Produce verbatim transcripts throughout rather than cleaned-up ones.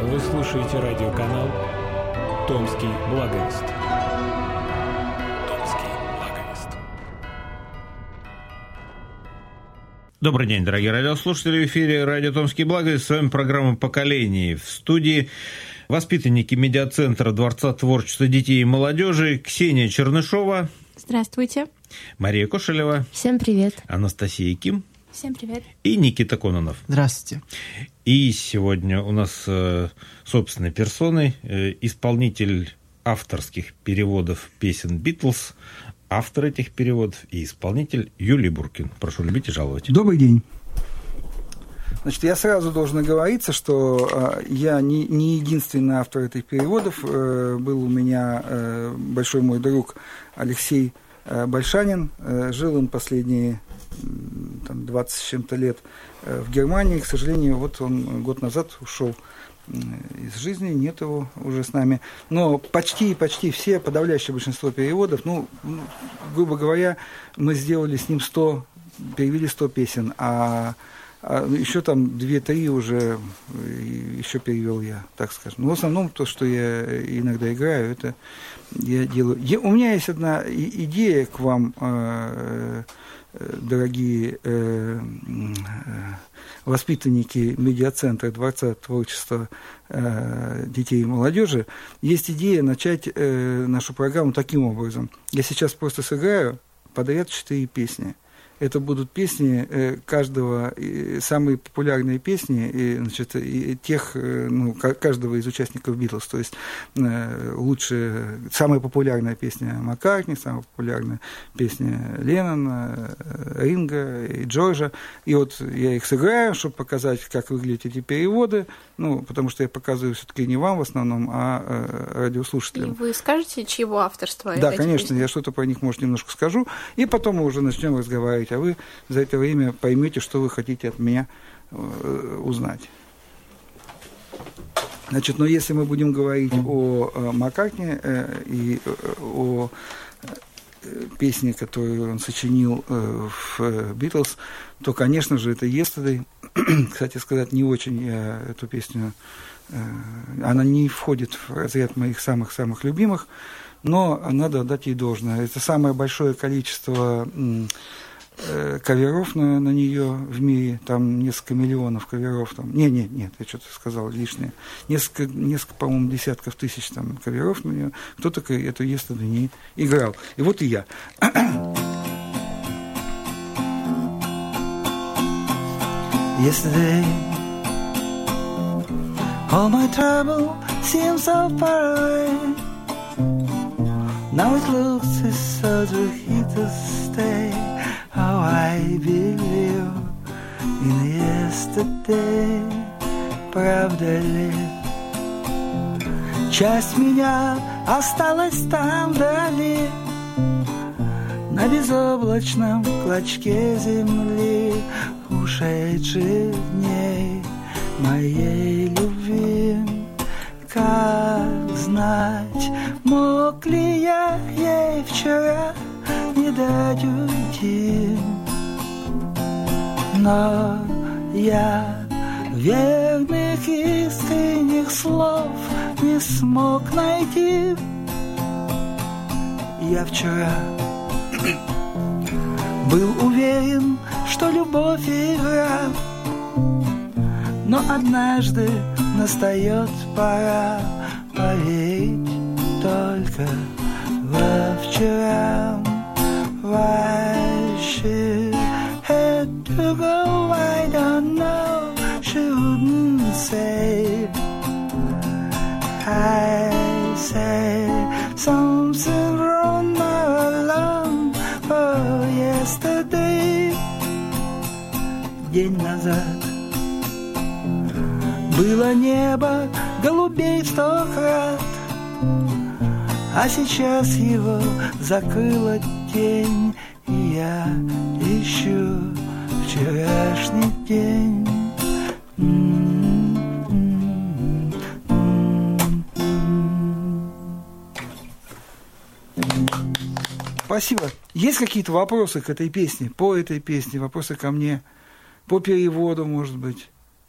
Вы слушаете радиоканал «Томский благовест». «Томский благовест». Добрый день, дорогие радиослушатели. В эфире радио «Томский благовест». С вами программа «Поколений». В студии воспитанники медиацентра Дворца творчества детей и молодежи Ксения Чернышова. Здравствуйте. Мария Кошелева. Всем привет. Анастасия Ким. Всем привет. И Никита Кононов. Здравствуйте. И сегодня у нас э, собственной персоной э, исполнитель авторских переводов песен «Битлз», автор этих переводов и исполнитель Юлий Буркин. Прошу любить и жаловать. Добрый день. Значит, я сразу должен оговориться, что э, я не, не единственный автор этих переводов. Э, был у меня э, большой мой друг Алексей э, Большанин. Э, жил он последние там, двадцать с чем-то лет э, в Германии. К сожалению, вот он год назад ушел из жизни, нет его уже с нами. Но почти, почти все, подавляющее большинство переводов, ну, грубо говоря, мы сделали с ним сто, перевели сто песен, а А еще там две-три уже еще перевел я, так скажем. Но в основном то, что я иногда играю, это я делаю. Я, у меня есть одна идея к вам, э, дорогие э, воспитанники медиацентра Дворца творчества э, детей и молодежи. Есть идея начать э, нашу программу таким образом. Я сейчас просто сыграю подряд четыре песни. Это будут песни каждого, самые популярные песни, значит, и тех, ну, каждого из участников «Битлз». То есть лучшая, самая популярная песня Маккартни, самая популярная песня Леннона, Ринга и Джорджа. И вот я их сыграю, чтобы показать, как выглядят эти переводы, ну, потому что я показываю все-таки не вам в основном, а радиослушателям. И вы скажете, чьего авторства? Да, конечно, песни? Я что-то про них, может, немножко скажу, и потом мы уже начнем разговаривать. А вы за это время поймете, что вы хотите от меня э, узнать. Значит, но если мы будем говорить о, о Маккартни э, и о э, песне, которую он сочинил э, в «Битлз», то, конечно же, это «Yesterday». Кстати сказать, не очень я эту песню... Э, она не входит в разряд моих самых-самых любимых, но надо отдать ей должное. Это самое большое количество... М- каверов на, на нее в мире, там несколько миллионов каверов, там, не, не, нет, я что-то сказал лишнее, несколько, несколько, по-моему, десятков тысяч там каверов на нее, кто-то эту «Yesterday» не играл, и вот и я. Yesterday, all my trouble seems so far away. Now it looks as so here to stay. How I believe in yesterday, правда ли? Часть меня осталась там вдали, на безоблачном клочке земли ушедших дней моей любви. Как знать, мог ли я ей вчера не дать уйти, но я верных искренних слов не смог найти. Я вчера был уверен, что любовь игра, но однажды настает пора поверить только во вчера. Why she had to go, I don't know, she wouldn't say. I say something wrong alone for yesterday. День назад было небо голубей в сто крат, а сейчас его закрыла тень, и я ищу вчерашний день. Спасибо. Есть какие-то вопросы к этой песне, по этой песне, вопросы ко мне, по переводу, может быть?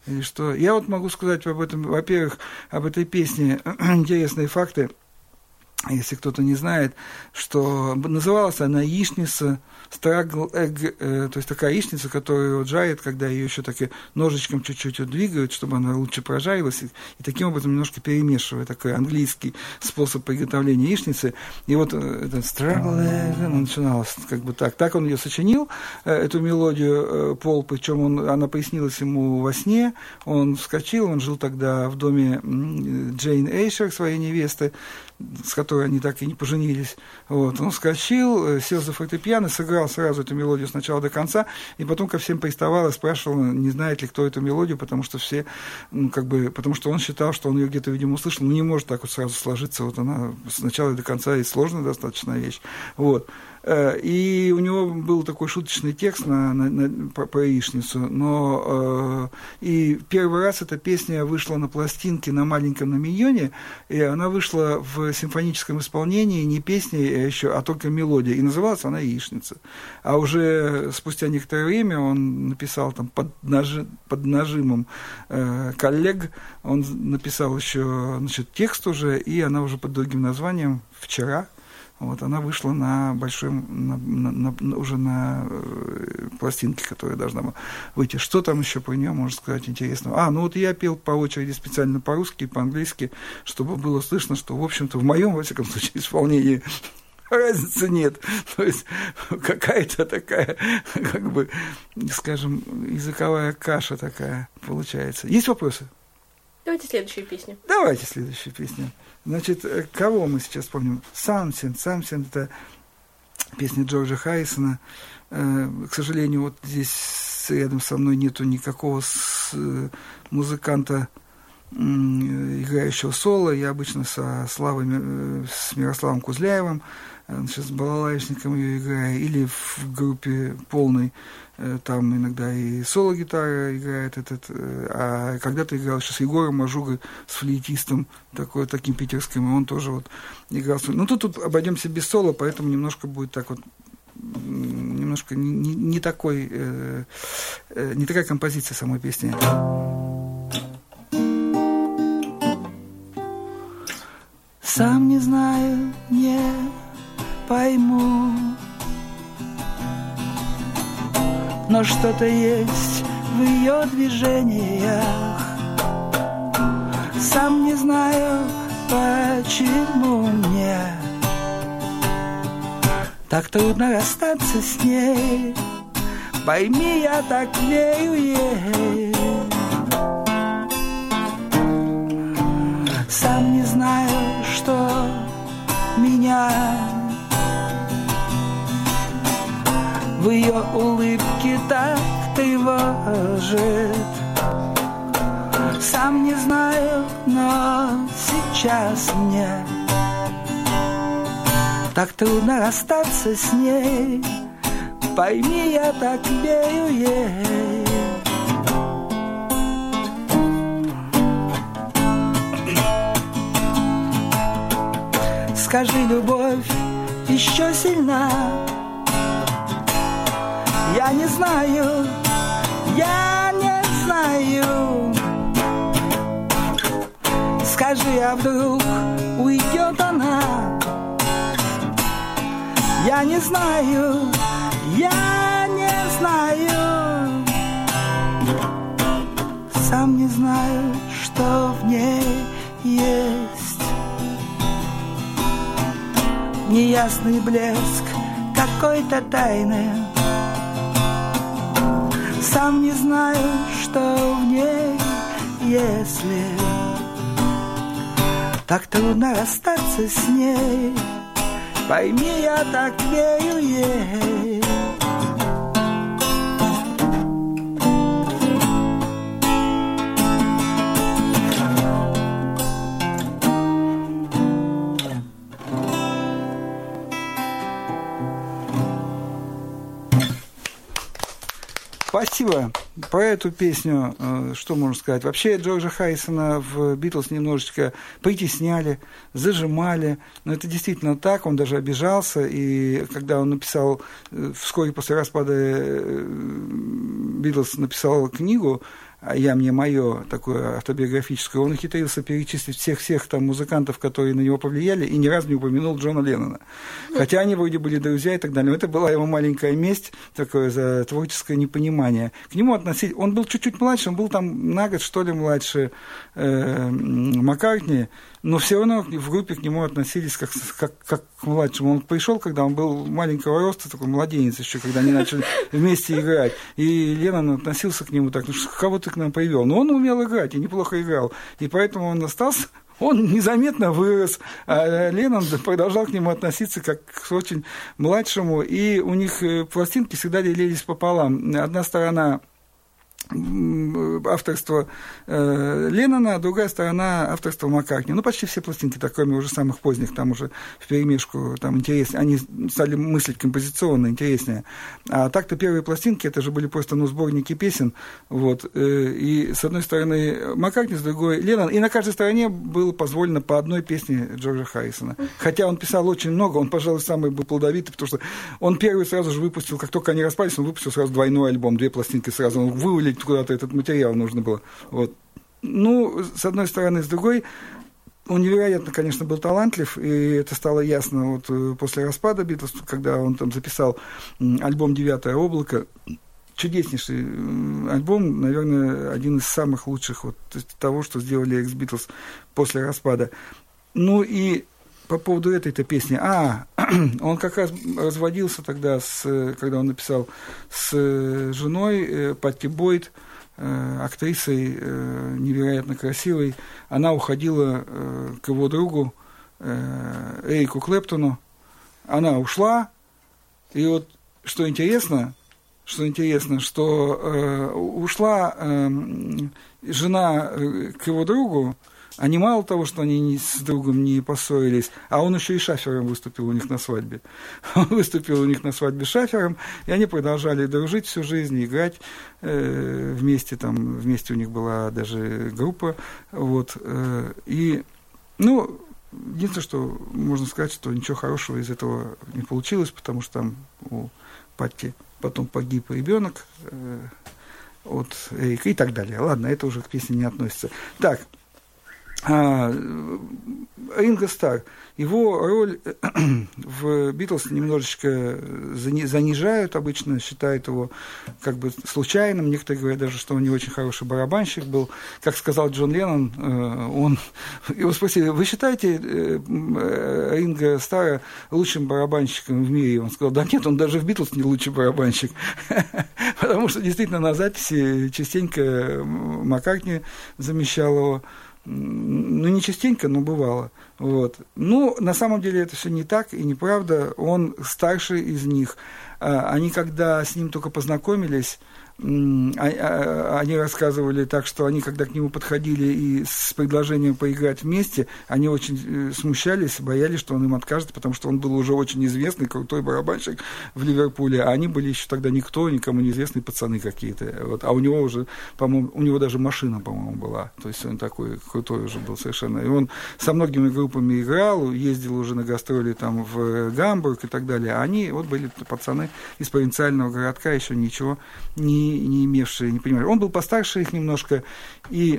Или что? Я вот могу сказать об этом, во-первых, об этой песне интересные факты. Если кто-то не знает, что называлась она «Яичница», «Struggle Egg», э, то есть такая яичница, которую вот жарят, когда ее еще так и ножичком чуть-чуть вот двигают, чтобы она лучше прожарилась, и, и таким образом немножко перемешивая, такой английский способ приготовления яичницы. И вот этот «Struggle Egg» начиналось как бы так. Так он ее сочинил, э, эту мелодию, э, Пол, причем он, она приснилась ему во сне, он вскочил, он жил тогда в доме Джейн Эйшер, своей невесты, с которой они так и не поженились. Вот. Он вскочил, сел за фортепиано, сыграл сразу эту мелодию с начала до конца, и потом ко всем приставал и спрашивал, не знает ли кто эту мелодию, потому что все, ну, как бы, потому что он считал, что он ее где-то, видимо, услышал, но не может так вот сразу сложиться, вот она с начала до конца и сложная достаточно вещь. Вот. И у него был такой шуточный текст на, на, на, про, про яичницу, но э, и первый раз эта песня вышла на пластинке на маленьком на миньоне, и она вышла в симфоническом исполнении, не песней, а еще, а только мелодия, и называлась она «Яичница». А уже спустя некоторое время он написал там под, нажи, под нажимом э, коллег, он написал еще, значит, текст уже, и она уже под другим названием «Вчера». Вот, она вышла на большой, на, на, на, уже на э, пластинке, которая должна была выйти. Что там еще про нее можно сказать интересного? А, ну вот я пел по очереди специально по-русски и по-английски, чтобы было слышно, что, в общем-то, в моем, во всяком случае, исполнении разницы нет. То есть какая-то такая, как бы, скажем, языковая каша такая получается. Есть вопросы? Давайте следующую песню. Давайте следующую песню. Значит, кого мы сейчас помним? «Something». «Something» — это песня Джорджа Харрисона. К сожалению, вот здесь рядом со мной нету никакого музыканта, играющего соло. Я обычно со Славой, с Мирославом Кузляевым, сейчас с балалайшником ее играю, или в группе полной, там иногда и соло-гитара играет этот, а когда-то играл еще с Егором Мажугой, с флейтистом, такой, таким питерским, и он тоже вот играл. Ну, тут, тут обойдемся без соло, поэтому немножко будет так вот, немножко не, не, не такой, э, э, не такая композиция самой песни. Сам не знаю, не пойму, но что-то есть в ее движениях. Сам не знаю, почему мне так трудно расстаться с ней. Пойми, я так верю ей. Сам не знаю, что меня в ее улыбке так тревожит. Сам не знаю, но сейчас мне так трудно расстаться с ней. Пойми, я так верю ей. Скажи, любовь еще сильна? Я не знаю, я не знаю. Скажи, а вдруг уйдет она? Я не знаю, я не знаю. Сам не знаю, что в ней есть. Неясный блеск какой-то тайны. Сам не знаю, что в ней, если так трудно расстаться с ней. Пойми, я так верю ей. Спасибо. Про эту песню, что можно сказать? Вообще Джорджа Харрисона в «Битлз» немножечко притесняли, зажимали. Но это действительно так, он даже обижался. И когда он написал, вскоре после распада «Битлз» написал книгу, «Я, мне, мое», такое автобиографическое, он ухитрился перечислить всех-всех там музыкантов, которые на него повлияли, и ни разу не упомянул Джона Леннона. Хотя они вроде были друзья и так далее. Но это была его маленькая месть, такое за творческое непонимание. К нему относились... Он был чуть-чуть младше, он был там на год, что ли, младше э, Маккартни, но все равно в группе к нему относились как, как, как к младшему. Он пришел, когда он был маленького роста, такой младенец еще, когда они начали вместе играть. И Леннон относился к нему так, ну, кого ты к нам привел? Но он умел играть и неплохо играл. И поэтому он остался... Он незаметно вырос, а Леннон продолжал к нему относиться как к очень младшему, и у них пластинки всегда делились пополам. Одна сторона авторство э, Леннона, а другая сторона авторство Маккартни. Ну, почти все пластинки, так, кроме уже самых поздних, там уже вперемешку, там интереснее, они стали мыслить композиционно интереснее. А так-то первые пластинки, это же были просто, ну, сборники песен, вот, э, и с одной стороны Маккартни, с другой Леннон, и на каждой стороне было позволено по одной песне Джорджа Харрисона. Хотя он писал очень много, он, пожалуй, самый был плодовитый, потому что он первый сразу же выпустил, как только они распались, он выпустил сразу двойной альбом, две пластинки сразу, он вывалил куда-то этот материал нужно было. Вот. Ну, с одной стороны, с другой, он невероятно, конечно, был талантлив, и это стало ясно вот после распада Битлз, когда он там записал альбом «Девятое облако». Чудеснейший альбом, наверное, один из самых лучших вот того, что сделали экс-Битлз после распада. Ну и по поводу этой-то песни. А, он как раз разводился тогда, с, когда он написал с женой Патти Бойд, актрисой невероятно красивой. Она уходила к его другу Эрику Клэптону. Она ушла. И вот что интересно, что интересно, что ушла жена к его другу. Они мало того, что они ни с другом не поссорились, а он еще и шафером выступил у них на свадьбе. Он выступил у них на свадьбе шафером, и они продолжали дружить всю жизнь, играть э, вместе. Там, вместе у них была даже группа. Вот, э, и, ну, единственное, что можно сказать, что ничего хорошего из этого не получилось, потому что там у Патти потом погиб ребенок э, от Эрика и так далее. Ладно, это уже к песне не относится. Так. А, Ринго Старр, его роль в «Битлз» немножечко занижают обычно, считают его как бы случайным, некоторые говорят даже, что он не очень хороший барабанщик был. Как сказал Джон Леннон, он, его спросили, вы считаете Ринго Старра лучшим барабанщиком в мире? Он сказал, да нет, он даже в «Битлз» не лучший барабанщик, потому что действительно на записи частенько Маккартни замещал его. Ну, не частенько, но бывало. Вот. Ну, на самом деле это все не так и неправда. Он старший из них. Они, когда с ним только познакомились, они рассказывали так, что они, когда к нему подходили и с предложением поиграть вместе, они очень смущались, боялись, что он им откажет, потому что он был уже очень известный, крутой барабанщик в Ливерпуле, а они были еще тогда никто, никому неизвестные пацаны какие-то. Вот. А у него уже, по-моему, у него даже машина, по-моему, была. То есть он такой крутой уже был совершенно. И он со многими группами играл, ездил уже на гастроли там в Гамбург и так далее. А они вот были пацаны из провинциального городка, еще ничего не не имевшие, не понимали. Он был постарше их немножко, и,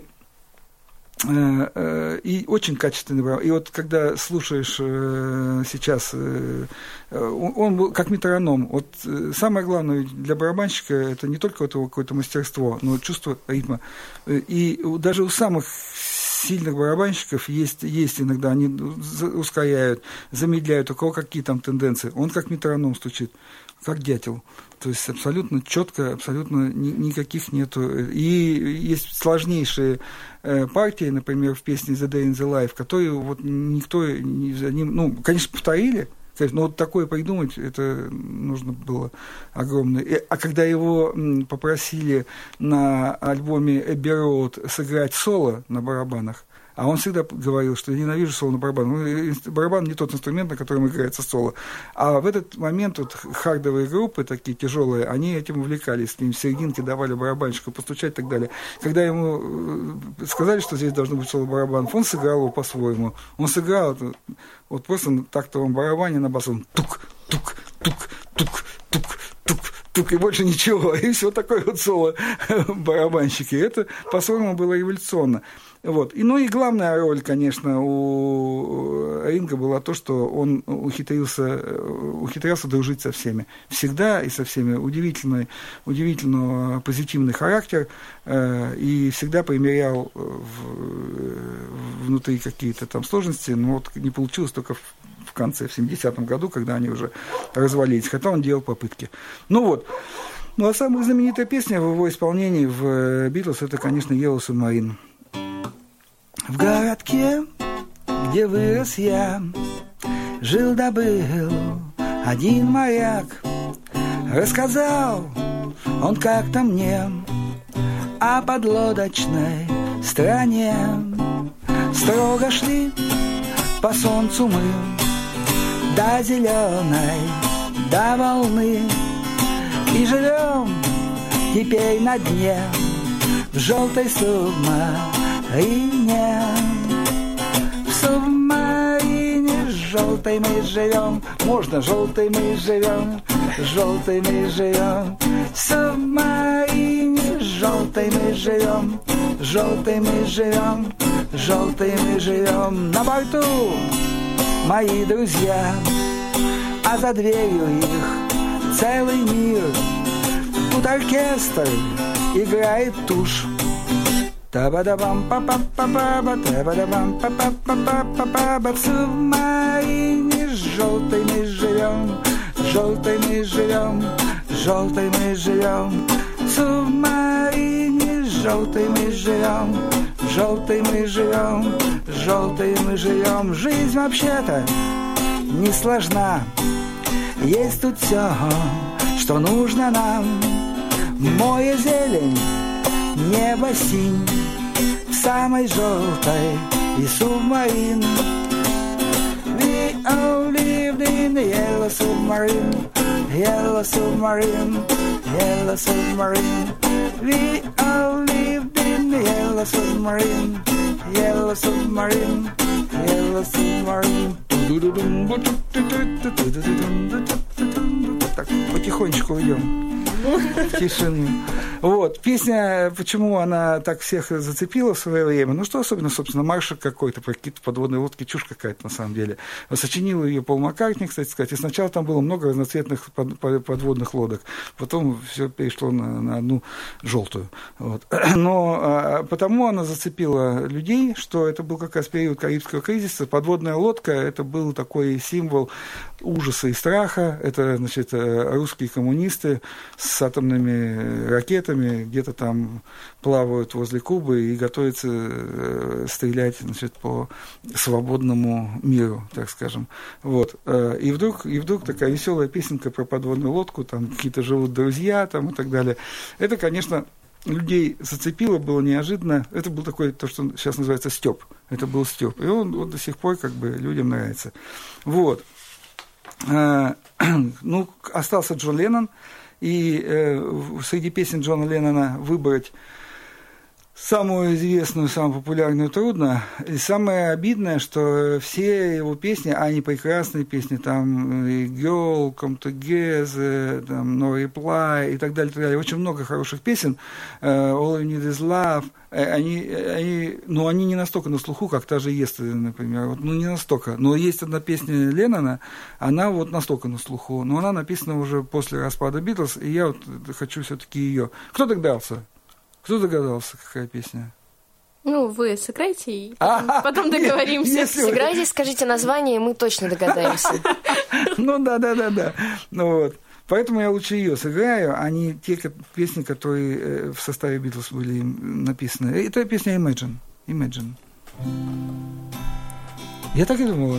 э, э, и очень качественный брал. И вот когда слушаешь э, сейчас, э, он, он был как метроном. Вот э, самое главное для барабанщика это не только вот его какое-то мастерство, но чувство ритма. И даже у самых сильных барабанщиков есть, есть иногда, они ускоряют, замедляют, у кого какие там тенденции. Он как метроном стучит, как дятел. То есть абсолютно четко, абсолютно ни, никаких нету. И есть сложнейшие э, партии, например, в песне «The Day in the Life», которые вот никто не за ним... Ну, конечно, повторили, но вот такое придумать, это нужно было огромное. А когда его попросили на альбоме Abbey Road сыграть соло на барабанах, а он всегда говорил, что я ненавижу соло на барабан. Барабан не тот инструмент, на котором играется соло. А в этот момент вот хардовые группы, такие тяжелые, они этим увлекались. С ним в серединке давали барабанщику постучать и так далее. Когда ему сказали, что здесь должно быть соло-барабан, он сыграл его по-своему. Он сыграл вот просто на тактовом барабане на бас. Он тук, тук, тук, тук, тук, тук, тук и больше ничего, и все такое вот соло барабанщики. Это, по-своему, было революционно. Вот. И, ну и главная роль, конечно, у Ринга была то, что он ухитрился, ухитрялся дружить со всеми. Всегда и со всеми. Удивительный, удивительно позитивный характер. Э, и всегда примерял в, внутри какие-то там сложности. Но вот не получилось только в, в конце, в семидесятом году, когда они уже развалились. Хотя он делал попытки. Ну вот. Ну а самая знаменитая песня в его исполнении в «Битлз» это, конечно, «Yellow Submarine». В городке, где вырос я, жил да был один моряк. Рассказал он как-то мне о подлодочной стране. Строго шли по солнцу мы до зеленой, до волны. И живем теперь на дне в желтой субмарине. В субмарине желтой мы живем. Можно желтой мы живем, желтой мы живем. В субмарине желтой мы живем, желтой мы живем, желтой мы живем. На борту мои друзья, а за дверью их целый мир. Тут оркестр играет тушь. Та-ба-да-бам-па-па-па-ба, та-ба-да-бам-па-па-па-па-па-ба. В субмарине желтой мы живем, желтой мы живем, желтой мы живем. В субмарине желтой мы живем, желтой мы живем, желтой мы живем. Жизнь вообще-то не сложна. Есть тут все, что нужно нам. Море зелень, небо синь, в самой желтой и субмарин. We all lived in the yellow submarine, yellow submarine, yellow submarine. We all lived in the yellow submarine, yellow submarine, yellow submarine. Так, потихонечку идем в тишину. Вот. Песня, почему она так всех зацепила в свое время? Ну, что особенно, собственно, маршик какой-то, про какие-то подводные лодки, чушь какая-то, на самом деле. Сочинил ее Пол Маккартни, кстати сказать, и сначала там было много разноцветных подводных лодок, потом все перешло на, на одну желтую. Вот. Но а, потому она зацепила людей, что это был как раз период Карибского кризиса. Подводная лодка – это был такой символ ужаса и страха. Это, значит, русские коммунисты с атомными ракетами где-то там плавают возле Кубы и готовятся стрелять, значит, по свободному миру, так скажем. Вот. И вдруг, и вдруг такая веселая песенка про подводную лодку, там какие-то живут друзья там, и так далее. Это, конечно, людей зацепило, было неожиданно. Это был такой, то, что сейчас называется стёб. Это был стёб. И он вот до сих пор как бы людям нравится. Вот. Ну, остался Джон Леннон. И э, среди песен Джона Леннона выбрать самую известную, самую популярную трудно. И самое обидное, что все его песни, а они прекрасные песни, там и Girl, Come Together, там No Reply и так далее, так далее. Очень много хороших песен. All You Need Is Love. Они, они, ну, они не настолько на слуху, как та же Yesterday, например. Вот, ну, не настолько. Но есть одна песня Леннона, она вот настолько на слуху. Но она написана уже после распада Битлз, и я вот хочу все-таки ее. Кто догадался? Кто догадался, какая песня? Ну, вы сыграйте, и потом, а, потом договоримся. Если сыграйте, вы... скажите название, и мы точно догадаемся. Ну, да-да-да-да. Ну, вот. Поэтому я лучше ее сыграю, а не те песни, которые в составе Битлз были написаны. Это песня Imagine. Imagine. Я так и думала.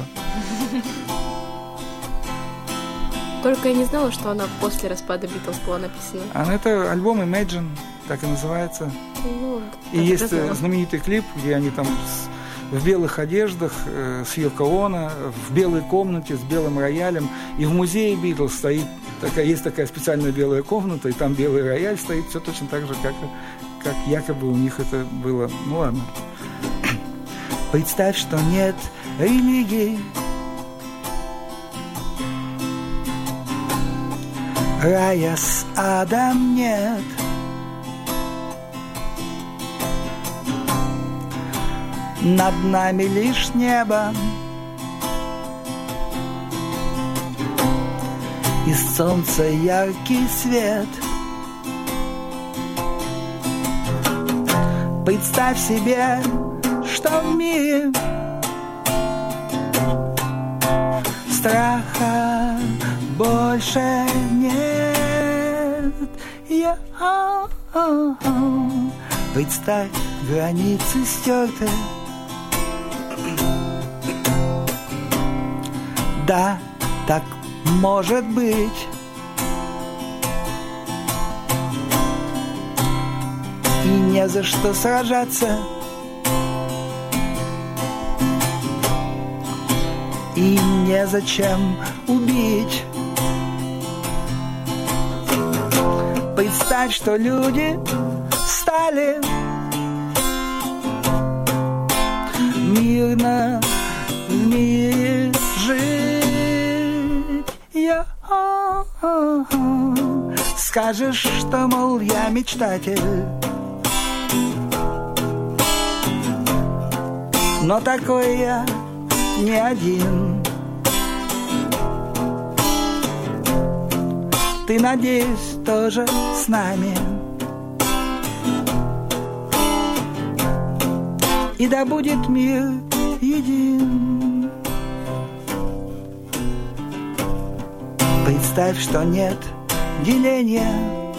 Только я не знала, что она после распада Битлз была написана. А это альбом Imagine, так и называется. Ну, и есть знаменитый клип, где они там с, в белых одеждах, э, с Йоко Оно, в белой комнате, с белым роялем. И в музее Битлз стоит такая, есть такая специальная белая комната, и там белый рояль стоит, все точно так же, как, как якобы у них это было. Ну ладно. Представь, что нет религии. рая с адом нет. Над нами лишь небо и солнца яркий свет. Представь себе, что в мире страха больше нет. Я представь, границы стерты. Да, так может быть. И не за что сражаться. И незачем убить. Представь, что люди стали мирно в мире жить. Я скажешь, что, мол, я мечтатель, но такой я не один. Ты, надеюсь, тоже с нами. И да будет мир един. Представь, что нет деления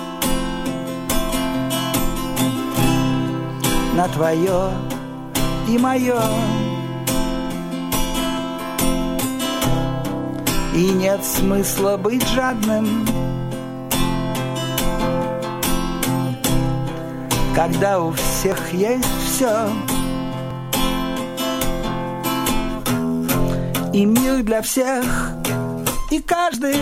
на твое и мое. И нет смысла быть жадным, когда у всех есть все. И мир для всех, и каждый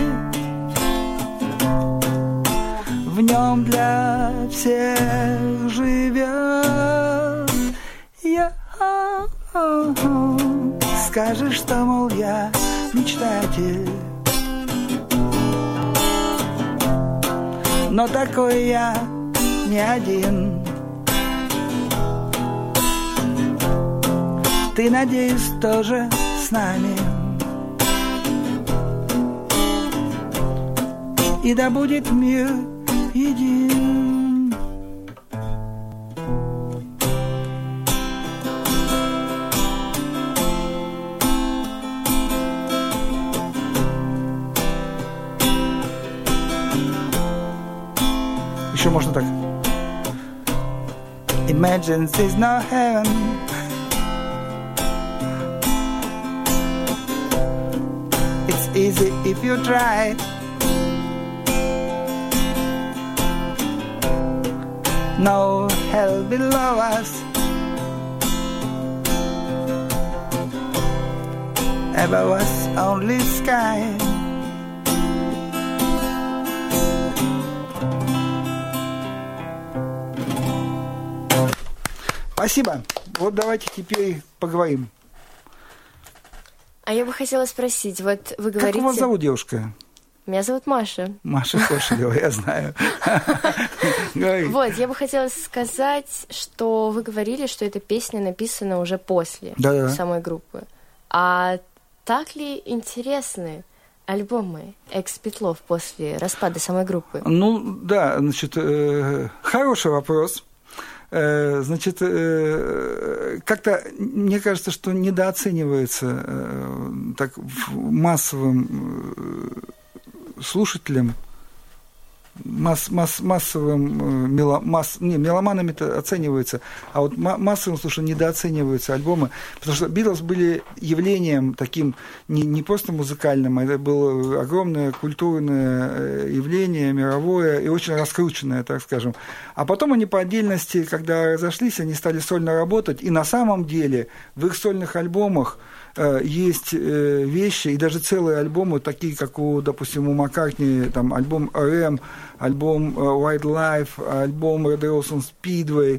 в нем для всех живет. Я скажешь, что, мол, я мечтатель, но такой я не один. Ты, надеюсь, тоже с нами. И да будет мир един. Еще можно так. Imagine there's no heaven. It's easy if you try. No hell below us. Above us only sky. Спасибо. Вот давайте теперь поговорим. А я бы хотела спросить, вот вы говорите... Как вас зовут, девушка? Меня зовут Маша. Маша Кошелева, я знаю. Вот, я бы хотела сказать, что вы говорили, что эта песня написана уже после самой группы. А так ли интересны альбомы Экс-Битлов после распада самой группы? Ну, да, значит, хороший вопрос. Значит, как-то, мне кажется, что недооценивается так массовым слушателям, масс, масс, массовым мело, масс, не, меломанами-то оцениваются, а вот массовым слушателям недооцениваются альбомы, потому что Битлз были явлением таким не, не просто музыкальным, это было огромное культурное явление, мировое и очень раскрученное, так скажем. А потом они по отдельности, когда разошлись, они стали сольно работать, и на самом деле в их сольных альбомах есть вещи, и даже целые альбомы, такие, как у, допустим, у Маккартни, там, альбом эр эм, альбом White Life, альбом Red Rose on Speedway,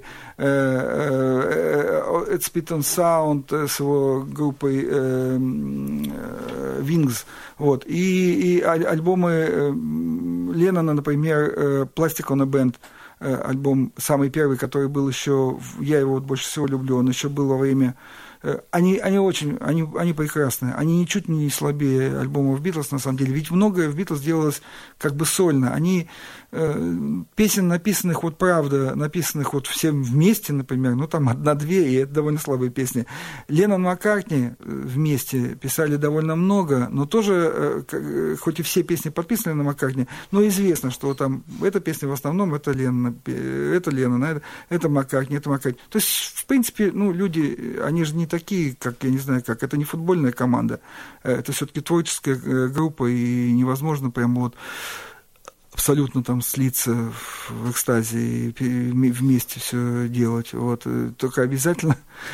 At Speed and Sound с его группой Wings, вот, и, и альбомы Леннона, например, «Plastic on a Band», альбом самый первый, который был еще, я его вот больше всего люблю, он еще был во время... Они, они очень, они, они прекрасные, они ничуть не слабее альбомов Битлз, на самом деле, ведь многое в Битлз делалось как бы сольно, они, э, песен, написанных вот правда, написанных вот всем вместе, например, ну там одна-две, и это довольно слабые песни. Леннон, Маккартни вместе писали довольно много, но тоже, э, хоть и все песни подписаны на Маккартни, но известно, что там эта песня в основном это Леннон, это Леннон, это, это Маккартни, это Маккартни. То есть, в принципе, ну, люди, они же не такие, как, я не знаю, как, это не футбольная команда, это все-таки творческая группа, и невозможно прямо вот абсолютно там слиться в экстазе и вместе все делать. Вот. Только обязательно,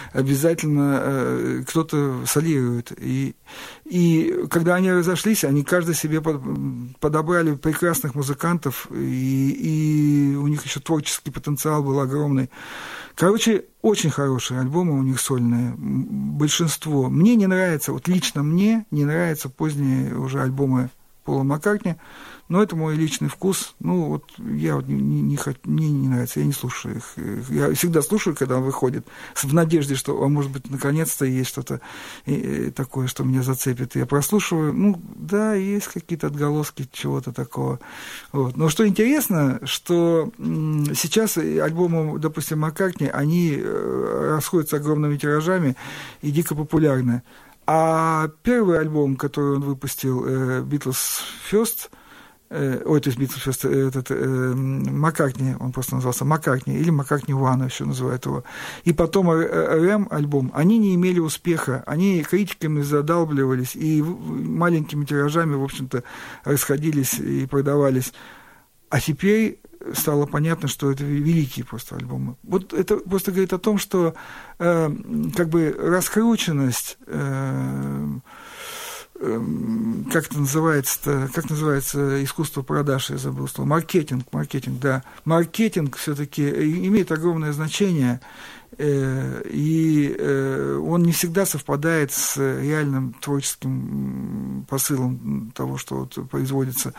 обязательно кто-то солирует. И, и когда они разошлись, они каждый себе подобрали прекрасных музыкантов, и, и у них еще творческий потенциал был огромный. Короче, очень хорошие альбомы у них сольные, большинство. Мне не нравится, вот лично мне не нравятся поздние уже альбомы Пола Маккартни, но это мой личный вкус. Ну, вот я вот не, не, не, мне не нравится, я не слушаю их. Я всегда слушаю, когда он выходит, в надежде, что, а может быть, наконец-то есть что-то такое, что меня зацепит. Я прослушиваю, ну, да, есть какие-то отголоски чего-то такого. Вот. Но что интересно, что сейчас альбомы, допустим, Маккартни, они расходятся огромными тиражами и дико популярны. А первый альбом, который он выпустил, Beatles First, ой, то есть Beatles First, этот Маккартни, он просто назывался Маккартни, или Маккартни One еще называют его, и потом Рэм альбом, они не имели успеха, они критиками задалбливались и маленькими тиражами, в общем-то, расходились и продавались. А теперь стало понятно, что это великие просто альбомы. Вот это просто говорит о том, что э, как бы раскрученность, э, э, как это называется-то, как называется искусство продаж, я забыл слово, маркетинг, маркетинг, да. Маркетинг все-таки имеет огромное значение, э, и э, он не всегда совпадает с реальным творческим посылом того, что вот производится.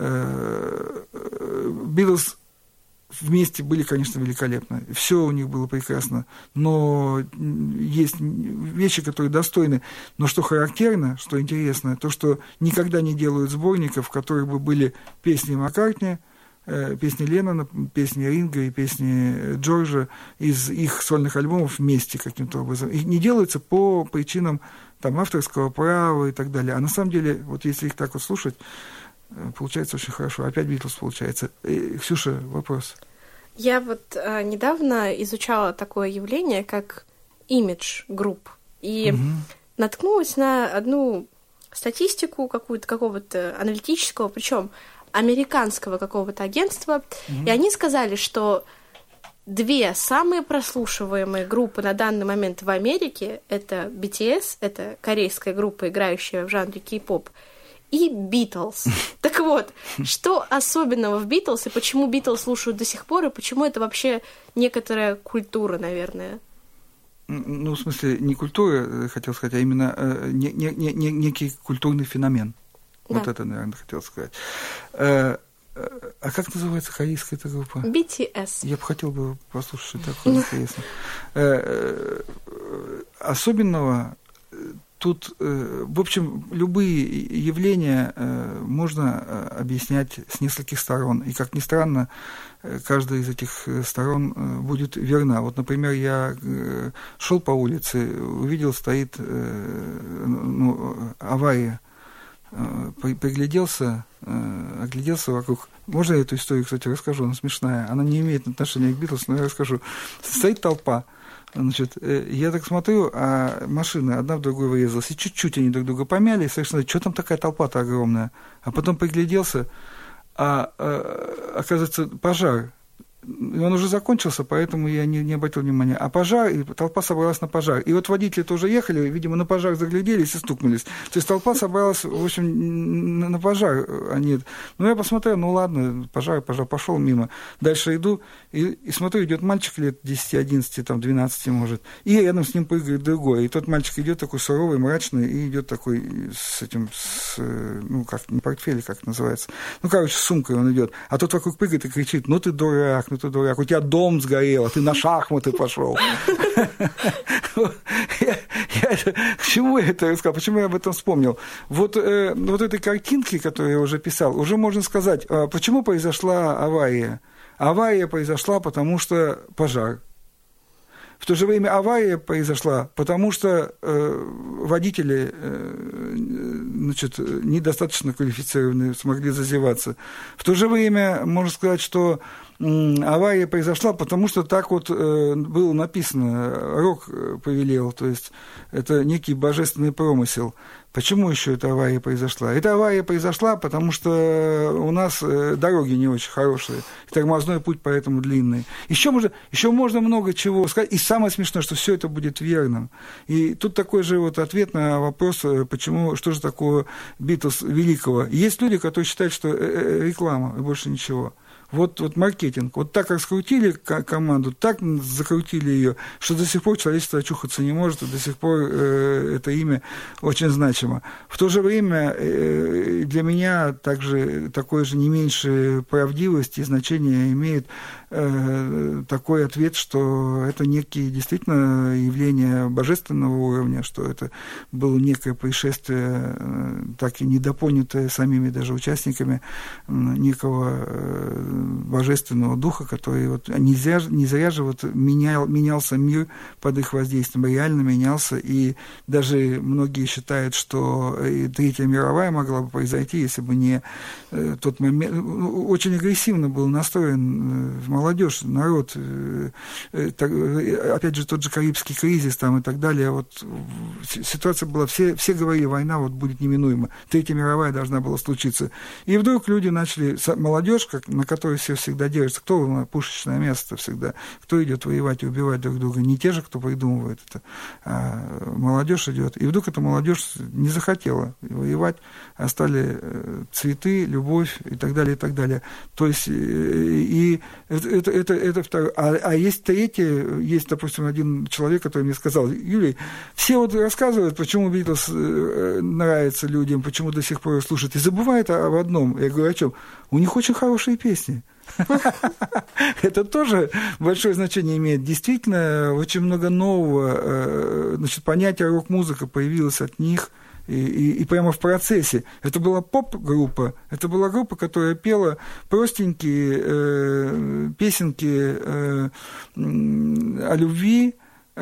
Битлз вместе были, конечно, великолепны. Все у них было прекрасно. Но есть вещи, которые достойны. Но что характерно, что интересно, то, что никогда не делают сборников, в которых бы были песни Маккартни, песни Леннона, песни Ринга и песни Джорджа из их сольных альбомов вместе каким-то образом. И не делаются по причинам там, авторского права и так далее. А на самом деле, вот если их так вот слушать, получается очень хорошо. Опять Битлз получается. И, Ксюша, вопрос. Я вот а, недавно изучала такое явление, как имидж групп. И угу. наткнулась на одну статистику какую-то, какого-то аналитического, причем американского какого-то агентства. Угу. И они сказали, что две самые прослушиваемые группы на данный момент в Америке — это би ти эс, это корейская группа, играющая в жанре кей-поп, и Битлз. Так вот, что особенного в Битлз, и почему Битлз слушают до сих пор, и почему это вообще некоторая культура, наверное? Ну, в смысле, не культура, хотел сказать, а именно э, не, не, не, некий культурный феномен. Да. Вот это, наверное, хотел сказать. Э, э, а как называется корейская эта группа? би ти эс. Я бы хотел бы послушать, такое интересно. Э, э, особенного... Тут, в общем, любые явления можно объяснять с нескольких сторон. И, как ни странно, каждая из этих сторон будет верна. Вот, например, я шел по улице, увидел, стоит ну, авария, пригляделся, огляделся вокруг. Можно я эту историю, кстати, расскажу? Она смешная. Она не имеет отношения к Битлз, но я расскажу. Стоит толпа. Значит, я так смотрю, а машины одна в другую врезалась, и чуть-чуть они друг друга помяли, и совершенно, что там такая толпа-то огромная? А потом пригляделся, а, а оказывается, пожар. он уже закончился, поэтому я не, не обратил внимания. А пожар, и толпа собралась на пожар. И вот водители тоже ехали, видимо, на пожар загляделись и стукнулись. То есть толпа собралась, в общем, на пожар. Они... Ну, я посмотрел, ну, ладно, пожар, пожар, пошел мимо. Дальше иду, и, и смотрю, идет мальчик лет десять, одиннадцать, там, двенадцать, может, и рядом с ним прыгает другой. И тот мальчик идет такой суровый, мрачный, и идет такой с этим, с, ну, как, не портфель, как называется. Ну, короче, с сумкой он идет. А тот вокруг прыгает и кричит: ну, ты дурак, ну ты дурак, у тебя дом сгорел, а ты на шахматы пошел. К чему я это рассказал? Почему я об этом вспомнил? Вот этой картинки, которую я уже писал, уже можно сказать, почему произошла авария. Авария произошла, потому что пожар. В то же время авария произошла, потому что э, водители э, значит, недостаточно квалифицированные, смогли зазеваться. В то же время можно сказать, что э, авария произошла, потому что так вот э, было написано, Рок повелел, то есть это некий божественный промысел. Почему еще эта авария произошла? Эта авария произошла, потому что у нас дороги не очень хорошие, тормозной путь поэтому длинный. Еще можно, еще можно много чего сказать, и самое смешное, что все это будет верным. И тут такой же вот ответ на вопрос, почему, что же такое Битлз великого. Есть люди, которые считают, что реклама и больше ничего. Вот, вот маркетинг. Вот так раскрутили команду, так закрутили ее, что до сих пор человечество очухаться не может, и до сих пор э, это имя очень значимо. В то же время э, для меня также такой же не меньше правдивости и значения имеет э, такой ответ, что это некие действительно явления божественного уровня, что это было некое происшествие, э, так и недопонятое самими даже участниками э, некого э, божественного духа, который вот не зря, не зря же вот менял, менялся мир под их воздействием, реально менялся, и даже многие считают, что Третья мировая могла бы произойти, если бы не э, тот момент. Очень агрессивно был настроен э, молодежь, народ, э, э, так, опять же, тот же Карибский кризис там и так далее. Вот, ситуация была, все, все говорили, война вот будет неминуема, Третья мировая должна была случиться. И вдруг люди начали, молодежь, как, на которой все всегда держится, кто на пушечное место всегда, кто идет воевать и убивать друг друга, не те же, кто придумывает это, а молодежь идет. И вдруг эта молодежь не захотела воевать, а стали цветы, любовь и так далее, и так далее. То есть, и это, это, это, это второе. А, а есть третье, есть, допустим, один человек, который мне сказал: Юлий, все вот рассказывают, почему Битлз нравится людям, почему до сих пор слушают, и забывают об одном. Я говорю, о чем? У них очень хорошие песни. Это тоже большое значение имеет. Действительно, очень много нового, значит, понятия рок-музыка появилось от них, и, и, и прямо в процессе. Это была поп-группа, это была группа, которая пела простенькие э, песенки э, о любви,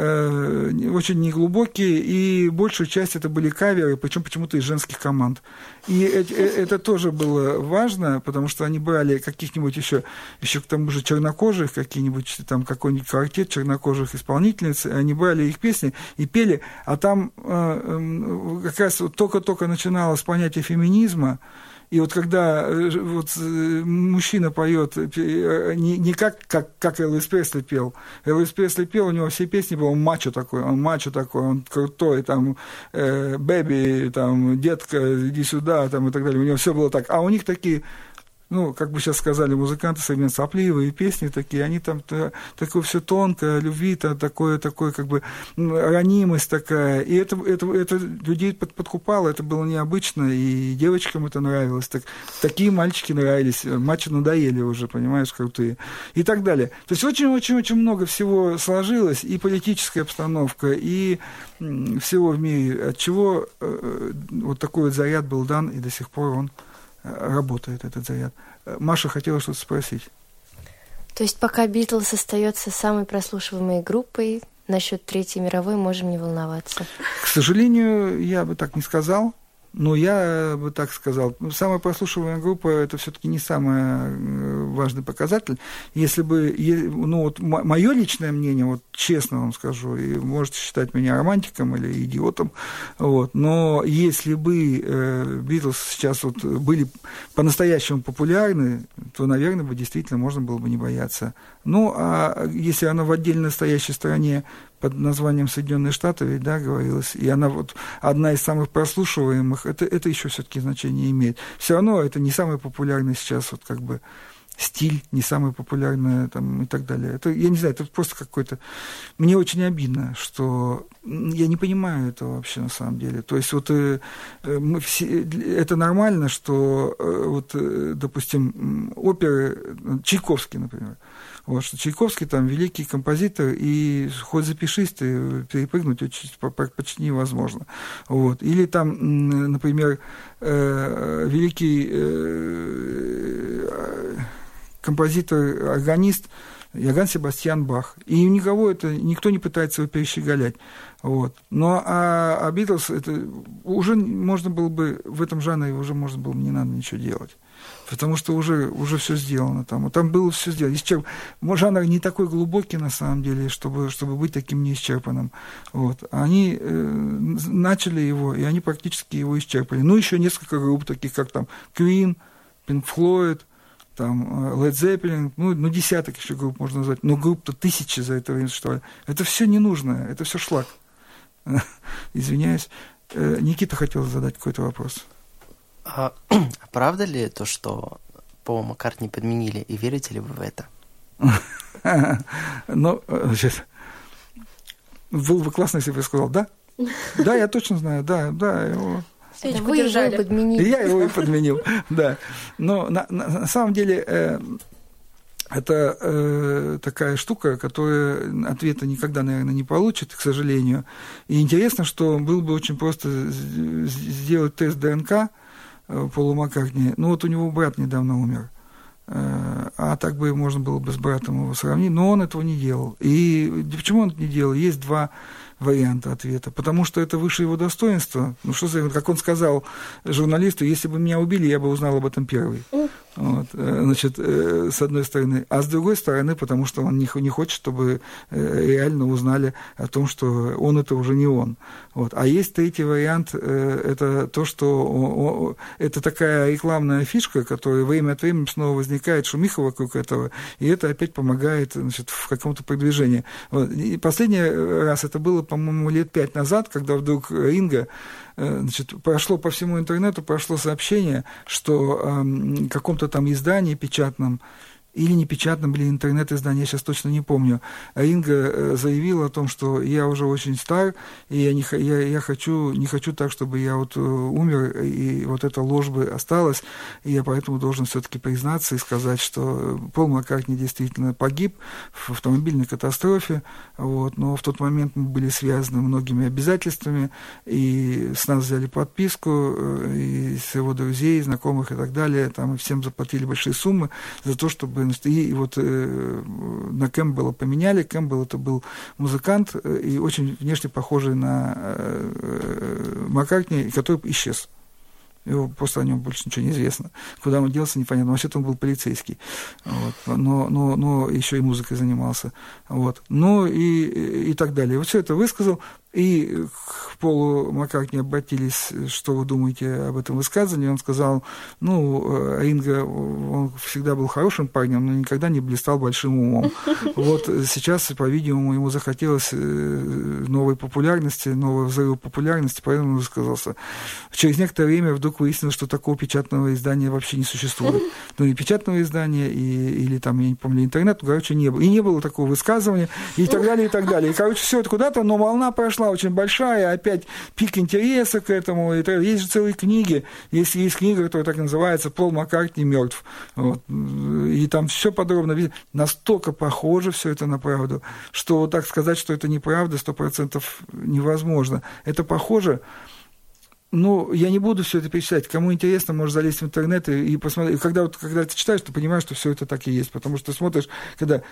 очень неглубокие, и большую часть это были каверы, причем почему-то из женских команд. И это, это тоже было важно, потому что они брали каких-нибудь еще, еще к тому же чернокожих, какие-нибудь там какой-нибудь квартет чернокожих исполнительниц, они брали их песни и пели, а там э, как раз вот только-только начиналось понятие феминизма. И вот когда вот, мужчина поет не, не как, как, как Элвис Пресли пел. Элвис Пресли пел, у него все песни были, он мачо такой, он мачо такой, он крутой, там, э, бэби, там, детка, иди сюда, там, и так далее. У него все было так. А у них такие, ну, как бы сейчас сказали музыканты, современные сопливые песни такие, они там такое все тонкое, любви, такое, такое, как бы, ранимость такая. И это, это, это людей подкупало, это было необычно, и девочкам это нравилось. Так, такие мальчики нравились, мачо надоели уже, понимаешь, крутые. И так далее. То есть очень-очень-очень много всего сложилось, и политическая обстановка, и всего в мире, от чего вот такой вот заряд был дан, и до сих пор он работает, этот заряд. Маша хотела что-то спросить. То есть пока Битлз остается самой прослушиваемой группой, насчет Третьей мировой можем не волноваться? К сожалению, я бы так не сказал. Но я бы так сказал, самая прослушиваемая группа – это все-таки не самый важный показатель. Если бы, ну вот мое личное мнение, вот честно вам скажу, и можете считать меня романтиком или идиотом, вот, но если бы э, Битлз сейчас вот были по-настоящему популярны, то, наверное, бы действительно можно было бы не бояться. Ну, а если она в отдельно стоящей стране под названием Соединенные Штаты, ведь, да, говорилось, и она вот одна из самых прослушиваемых, это, это еще все-таки значение имеет. Все равно это не самый популярный сейчас вот как бы стиль, не самый популярный там, и так далее. Это, я не знаю, это просто какой-то... Мне очень обидно, что... Я не понимаю этого вообще на самом деле. То есть вот э, мы все... это нормально, что э, вот, э, допустим, оперы... Чайковский, например. Вот, что Чайковский там великий композитор, и хоть запишись, ты перепрыгнуть очень, почти невозможно. Вот. Или там, например, э, великий э, композитор, органист Иоганн Себастьян Бах. И никого это, никто не пытается его перещеголять. Вот. Но а, а Битлз, это уже можно было бы, в этом жанре уже можно было бы не надо ничего делать. Потому что уже, уже все сделано там. Там было все сделано. Исчерп... Жанр не такой глубокий, на самом деле, чтобы, чтобы быть таким неисчерпанным. Вот. Они э, начали его, и они практически его исчерпали. Ну, еще несколько групп, таких как там Queen, Pink Floyd, там Led Zeppelin, ну, ну, десяток еще групп можно назвать. Но групп-то тысячи за это время существовали. Это все ненужное, это все шлак. Извиняюсь. Никита хотел задать какой-то вопрос. А правда ли то, что Пола Маккартни подменили, и верите ли вы в это? Ну, сейчас... Было бы классно, если бы я сказал «да». Да, я точно знаю, да, да. Его... Вы его подменили. Я его и подменил, да. Но на, на, на самом деле э, это э, такая штука, которая ответа никогда, наверное, не получит, к сожалению. И интересно, что было бы очень просто сделать тест ДНК Полу Маккартни. Ну, вот у него брат недавно умер. А так бы можно было бы с братом его сравнить, но он этого не делал. И почему он это не делал? Есть два варианта ответа. Потому что это выше его достоинства. Ну, что за... Как он сказал журналисту, если бы меня убили, я бы узнал об этом первый. Вот, значит, с одной стороны. А с другой стороны, потому что он не хочет, чтобы реально узнали о том, что он это уже не он. Вот. А есть третий вариант, это то, что это такая рекламная фишка, которая время от времени снова возникает, шумиха вокруг этого, и это опять помогает, значит, в каком-то продвижении. Вот. И последний раз это было, по-моему, лет пять назад, когда вдруг Ринго, значит, прошло по всему интернету, прошло сообщение, что э, в каком-то там издании печатном, или не печатном, или интернет-издание, я сейчас точно не помню, Ринго заявил о том, что я уже очень стар, и я, не, я, я хочу, не хочу так, чтобы я вот умер, и вот эта ложь бы осталась, и я поэтому должен все-таки признаться и сказать, что Пол Маккартни действительно погиб в автомобильной катастрофе, вот, но в тот момент мы были связаны многими обязательствами, и с нас взяли подписку, и с его друзей, знакомых и так далее, там и всем заплатили большие суммы за то, чтобы и вот э, на Кэмпбелла поменяли. Кэмпбелл это был музыкант э, и очень внешне похожий на э, э, Маккартни, который исчез. Его, просто о нем больше ничего не известно. Куда он делся, непонятно. Вообще-то он был полицейский. Вот. Но, но, но еще и музыкой занимался. Вот. Ну и, и так далее. Вот все это высказал. И к Полу Маккартни обратились, что вы думаете об этом высказывании. Он сказал, ну, Ринго, он всегда был хорошим парнем, но никогда не блистал большим умом. Вот сейчас, по-видимому, ему захотелось новой популярности, нового взрыва популярности, поэтому он высказался. Через некоторое время вдруг выяснилось, что такого печатного издания вообще не существует. Ну, и печатного издания, и, или там, я не помню, интернет, короче, не было. И не было такого высказывания, и так далее, и так далее. И, короче, все это куда-то, но волна прошла очень большая, опять пик интереса к этому. Есть же целые книги, есть, есть книга, которая так называется «Пол Маккартни мертв». Вот. И там все подробно видно. Настолько похоже все это на правду, что так сказать, что это неправда, сто процентов невозможно. Это похоже... Ну, я не буду все это перечислять. Кому интересно, может залезть в интернет и, и посмотреть. Когда, вот, когда ты читаешь, ты понимаешь, что все это так и есть. Потому что ты смотришь, когда э,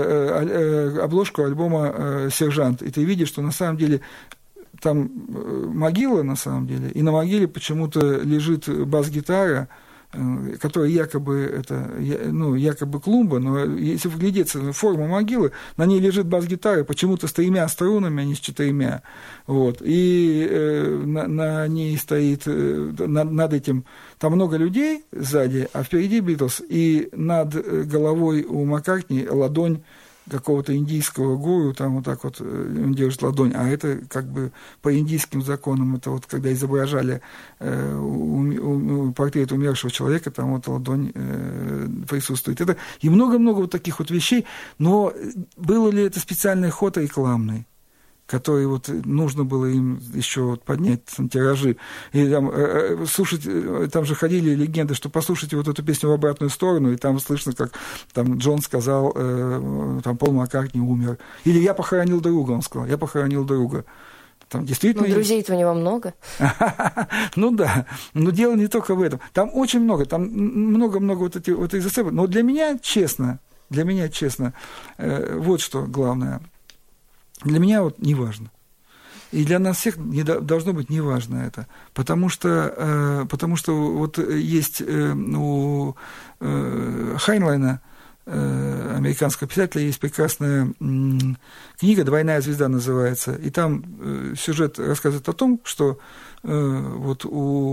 э, обложку альбома э, «Сержант», и ты видишь, что на самом деле там э, могила, на самом деле, и на могиле почему-то лежит бас-гитара которая якобы, это, ну, якобы клумба, но если вглядеться, форма могилы, на ней лежит бас-гитара, почему-то с тремя струнами, а не с четырьмя. Вот. И э, на, на ней стоит, э, над, над этим, там много людей сзади, а впереди Битлз, и над головой у Маккартни ладонь какого-то индийского гуру, там вот так вот он держит ладонь, а это как бы по индийским законам, это вот когда изображали э, у, у, портрет умершего человека, там вот ладонь э, присутствует. Это, и много-много вот таких вот вещей, но было ли это специальный ход рекламный, который вот нужно было им еще вот поднять там, тиражи. И там, э, слушать, там же ходили легенды, что послушайте вот эту песню в обратную сторону, и там слышно, как там Джон сказал, э, там Пол Маккартни умер. Или я похоронил друга, он сказал, я похоронил друга. Там действительно... Ну, друзей-то у него много. Ну да, но дело не только в этом. Там очень много, там много-много вот этих вот зацепок. Но для меня, честно, для меня, честно, э, вот что главное – для меня вот не важно. И для нас всех не должно быть не важно это. Потому что, э, потому что вот есть э, у э, Хайнлайна, э, американского писателя, есть прекрасная э, книга «Двойная звезда» называется. И там э, сюжет рассказывает о том, что э, вот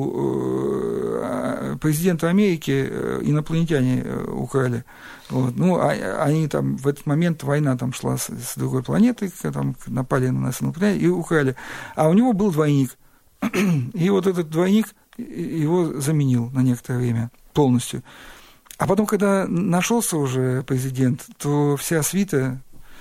у э, президента Америки э, инопланетяне э, украли. Вот. Ну, а, они там, в этот момент война там шла с, с другой планетой, там напали на нас инопланетяне и украли. А у него был двойник. И вот этот двойник его заменил на некоторое время полностью. А потом, когда нашелся уже президент, то вся свита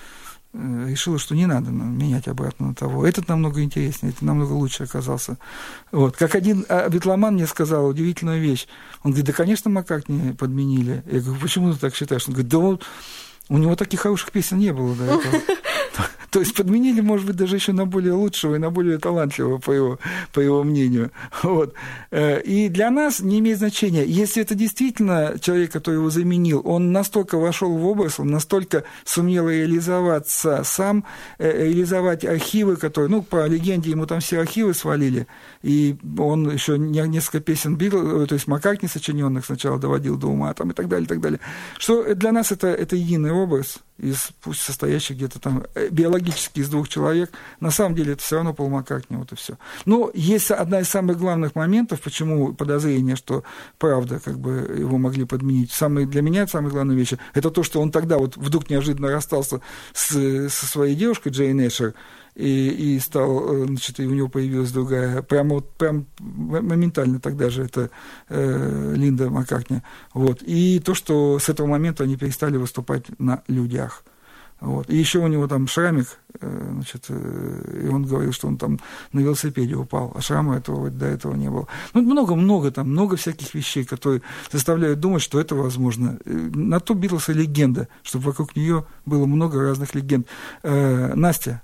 решила, что не надо менять обратно на того. Этот намного интереснее, этот намного лучше оказался. Вот. Как один битломан мне сказал удивительную вещь. Он говорит, да, конечно, Маккартни подменили. Я говорю, почему ты так считаешь? Он говорит, да он, у него таких хороших песен не было до этого. То есть подменили, может быть, даже еще на более лучшего и на более талантливого, по его, по его мнению. Вот. И для нас не имеет значения, если это действительно человек, который его заменил, он настолько вошел в образ, он настолько сумел реализоваться сам, реализовать архивы, которые, ну, по легенде, ему там все архивы свалили, и он еще несколько песен бил, то есть Маккартни сочиненных сначала доводил до ума, там, и так далее, и так далее. Что для нас это, это единый образ, из, пусть состоящий где-то там биологически из двух человек, на самом деле это все равно Пол Маккартни, вот и все. Но есть одна из самых главных моментов, почему подозрение, что правда, как бы его могли подменить. Самый, для меня это самая главная вещь, это то, что он тогда вот вдруг неожиданно расстался с, со своей девушкой Джейн Эшер, и, и стал, значит, и у него появилась другая, прямо вот, прям моментально тогда же это э, Линда Маккартни. Вот. И то, что с этого момента они перестали выступать на людях. Вот. И еще у него там шрамик, э, значит, э, и он говорил, что он там на велосипеде упал, а шрама этого до этого не было. Ну, много-много там, много всяких вещей, которые заставляют думать, что это возможно. На то Битлз и легенда, чтобы вокруг нее было много разных легенд. Э, Настя.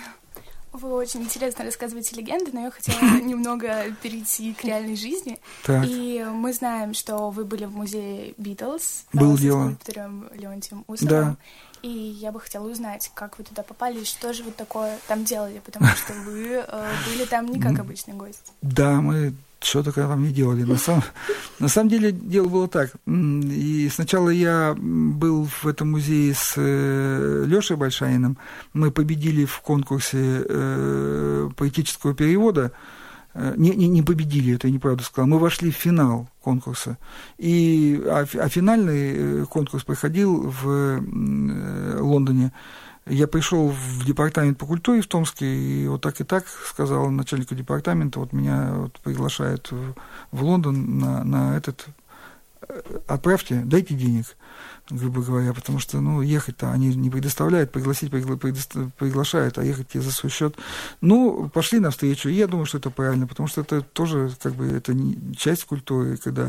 Вы очень интересно рассказываете легенды, но я хотела немного перейти к реальной жизни. Так. И мы знаем, что вы были в музее Битлз с скульптором Леонтием Усовым. Да. И я бы хотела узнать, как вы туда попали, и что же вы такое там делали, потому что вы э, были там не как обычный гость. Да, мы что-то там не делали. На самом, на самом деле дело было так. И сначала я был в этом музее с Лешей Большаниным. Мы победили в конкурсе э, поэтического перевода. Не, не, не победили, это я неправду сказал. Мы вошли в финал конкурса. И, а, а финальный конкурс проходил в Лондоне. Я пришел в департамент по культуре в Томске, и вот так и так сказал начальнику департамента, вот меня вот приглашают в, в Лондон на, на этот... Отправьте, дайте денег, грубо говоря, потому что, ну, ехать-то они не предоставляют, пригласить пригла, предо, приглашают, а ехать тебе за свой счет. Ну, пошли навстречу, и я думаю, что это правильно, потому что это тоже, как бы, это не часть культуры, когда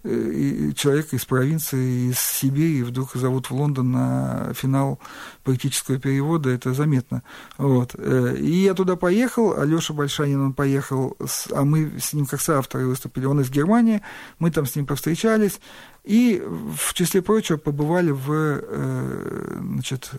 э, человека из провинции, из Сибири вдруг зовут в Лондон на финал поэтического перевода, это заметно. Вот. И я туда поехал, а Леша Большанин, он поехал, с, а мы с ним как соавторы выступили, он из Германии, мы там с ним повстречались, и, в числе прочего, побывали в э, значит,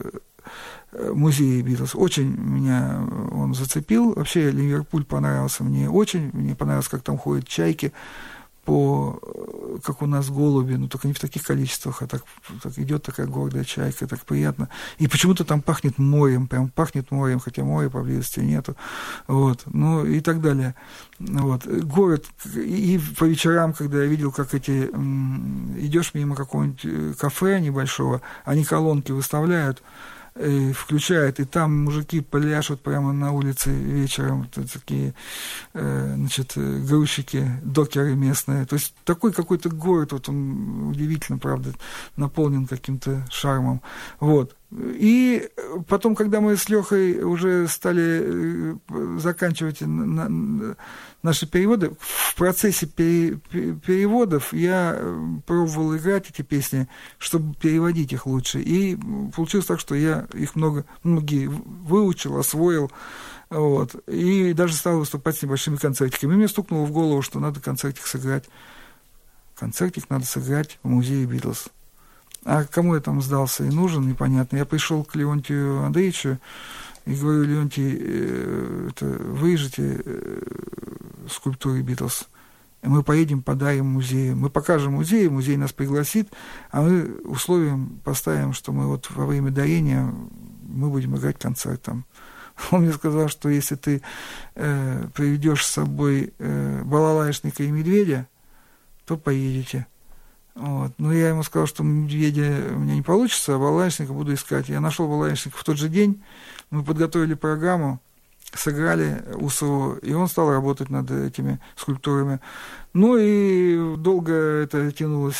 э, музее Битлз. Очень меня он зацепил. Вообще Ливерпуль понравился мне очень. Мне понравилось, как там ходят чайки по, как у нас голуби, ну, только не в таких количествах, а так, так идет такая гордая чайка, так приятно. И почему-то там пахнет морем, прям пахнет морем, хотя моря поблизости нету, вот, ну, и так далее. Вот. Город, и по вечерам, когда я видел, как эти, идешь мимо какого-нибудь кафе небольшого, они колонки выставляют, и включают, и там мужики пляшут прямо на улице вечером, такие, э, значит, грузчики, докеры местные. То есть такой какой-то город, вот он удивительно, правда, наполнен каким-то шармом. Вот. И потом, когда мы с Лехой уже стали заканчивать на, на, наши переводы, в процессе пере, переводов я пробовал играть эти песни, чтобы переводить их лучше. И получилось так, что я их много, многие выучил, освоил, вот, и даже стал выступать с небольшими концертиками. И мне стукнуло в голову, что надо концертик сыграть. Концертик надо сыграть в музее Битлз. А кому я там сдался и нужен, непонятно. Я пришел к Леонтию Андреевичу и говорю: Леонтий, э, это, выезжите э, скульптуры Битлз. Мы поедем, подарим музею. Мы покажем музею, музей нас пригласит, а мы условием поставим, что мы вот во время дарения мы будем играть концерт там. Он мне сказал, что если ты э, приведешь с собой э, балалайшника и медведя, то поедете. Вот. Но я ему сказал, что медведя у меня не получится, а балалайшника буду искать. Я нашел балалайшника в тот же день, мы подготовили программу, сыграли Усову, и он стал работать над этими скульптурами. Ну и долго это тянулось,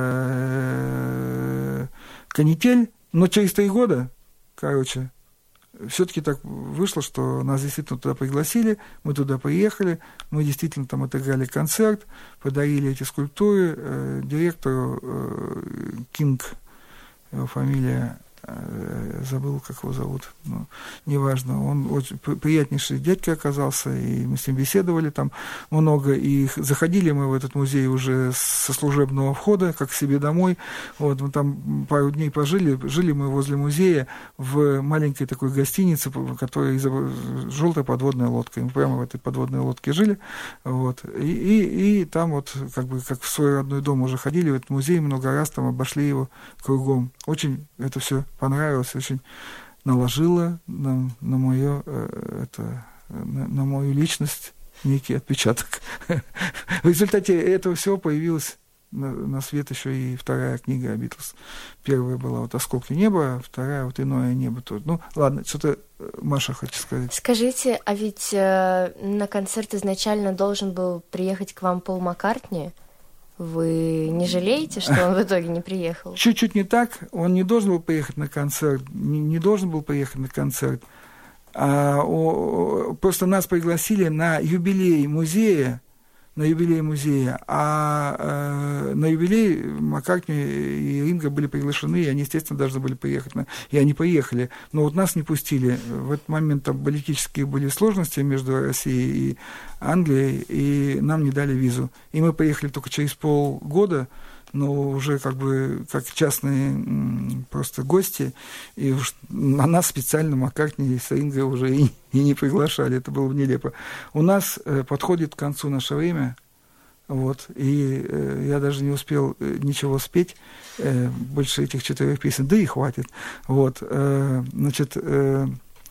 а, канитель, но через три года, короче, все-таки так вышло, что нас действительно туда пригласили, мы туда приехали, мы действительно там отыграли концерт, подарили эти скульптуры э, директору э, Кинг, его фамилия, э, забыл, как его зовут, но неважно, он очень приятнейший дядька оказался, и мы с ним беседовали там много, и заходили мы в этот музей уже со служебного входа, как к себе домой, вот, мы там пару дней пожили, жили мы возле музея в маленькой такой гостинице, которая желтая подводная лодка, мы прямо в этой подводной лодке жили, вот, и, и, и там вот как бы как в свой родной дом уже ходили в этот музей много раз, там обошли его кругом, очень это все понравилось, очень наложило на, на мое это на, на мою личность некий отпечаток. В результате этого всего появилась на, на свет еще и вторая книга о Битлз. Первая была вот «Осколки неба», а вторая вот «Иное небо». Тоже. Ну, ладно, что-то Маша хочет сказать. Скажите, а ведь э, на концерт изначально должен был приехать к вам Пол Маккартни? Вы не жалеете, что он в итоге не приехал? Чуть-чуть не так. Он не должен был поехать на концерт, не, не должен был поехать на концерт. А, о, просто нас пригласили на юбилей музея, на юбилей музея, а э, на юбилей Маккартни и Ринго были приглашены, и они, естественно, должны были приехать. На, и они поехали. Но вот нас не пустили. В этот момент там политические были сложности между Россией и Англией, и нам не дали визу. И мы поехали только через полгода, но уже как бы как частные м, просто гости, и уж на нас специально Маккартни и Ринго уже и, и не приглашали, это было нелепо. У нас э, подходит к концу наше время, вот, и э, я даже не успел э, ничего спеть, э, больше этих четырех песен, да и хватит. Вот, э, значит, э,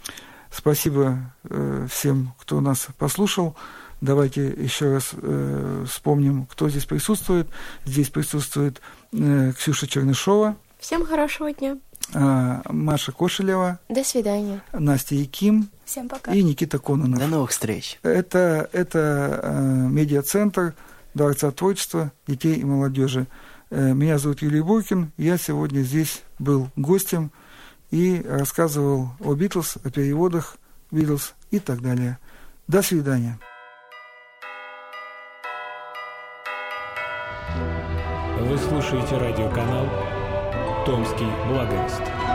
спасибо э, всем, кто нас послушал. Давайте еще раз э, вспомним, кто здесь присутствует. Здесь присутствует э, Ксюша Чернышова. Всем хорошего дня. Э, Маша Кошелева. До свидания. Настя Яким. Всем пока. И Никита Кононов. До новых встреч. Это, это э, медиацентр Дворца творчества детей и молодежи. Э, меня зовут Юрий Буркин. Я сегодня здесь был гостем и рассказывал о Битлз, о переводах Битлз и так далее. До свидания. Вы слушаете радиоканал «Томский благовест».